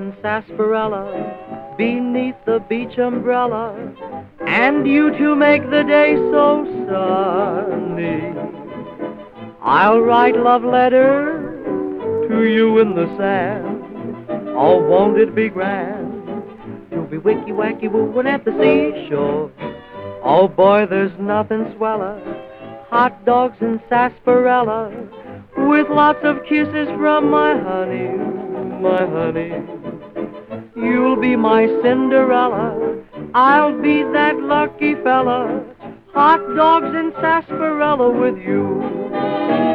in sarsaparilla beneath the beach umbrella, and you two make the day so sunny. I'll write love letters to you in the sand. Oh, won't it be grand? You'll be wicky-wacky wooing at the seashore. Oh, boy, there's nothing sweller. Hot dogs and sarsaparilla with lots of kisses from my honey, my honey. You'll be my Cinderella. I'll be that lucky fella. Hot dogs and sarsaparilla with you.